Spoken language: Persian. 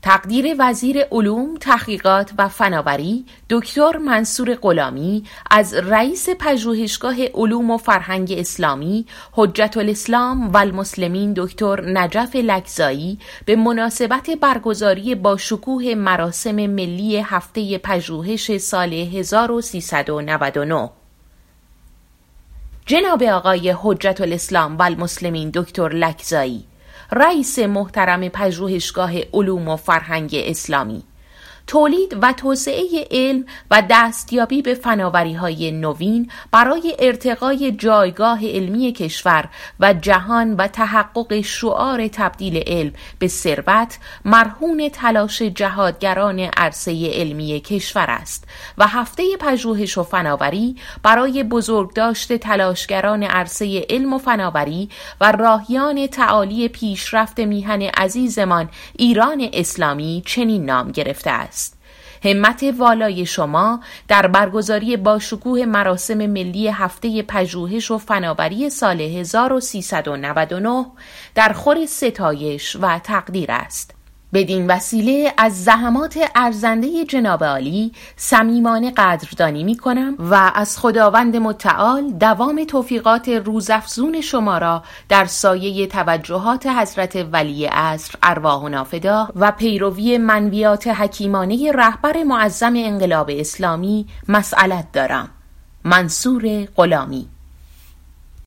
تقدیر وزیر علوم، تحقیقات و فناوری دکتر منصور غلامی از رئیس پژوهشگاه علوم و فرهنگ اسلامی حجت الاسلام و المسلمین دکتر نجف لکزایی به مناسبت برگزاری با شکوه مراسم ملی هفته پژوهش سال 1399. جناب آقای حجت الاسلام و المسلمین دکتر لکزایی، رئیس محترم پژوهشگاه علوم و فرهنگ اسلامی، تولید و توسعه علم و دستیابی به فناوری‌های نوین برای ارتقای جایگاه علمی کشور و جهان و تحقق شعار تبدیل علم به ثروت مرهون تلاش جهادگران عرصه علمی کشور است و هفته پژوهش و فناوری برای بزرگداشت تلاشگران عرصه علم و فناوری و راهیان تعالی پیشرفت میهن عزیزمان ایران اسلامی چنین نام گرفته است: همت والای شما در برگزاری با شکوه مراسم ملی هفته پژوهش و فناوری سال 1399 در خور ستایش و تقدیر است. بدین وسیله از زحمات ارزنده جناب عالی صمیمانه قدردانی می کنم و از خداوند متعال دوام توفیقات روزافزون شما را در سایه توجهات حضرت ولی عصر ارواحنا فدا و پیروی منویات حکیمانه رهبر معظم انقلاب اسلامی مسئلت دارم. منصور غلامی.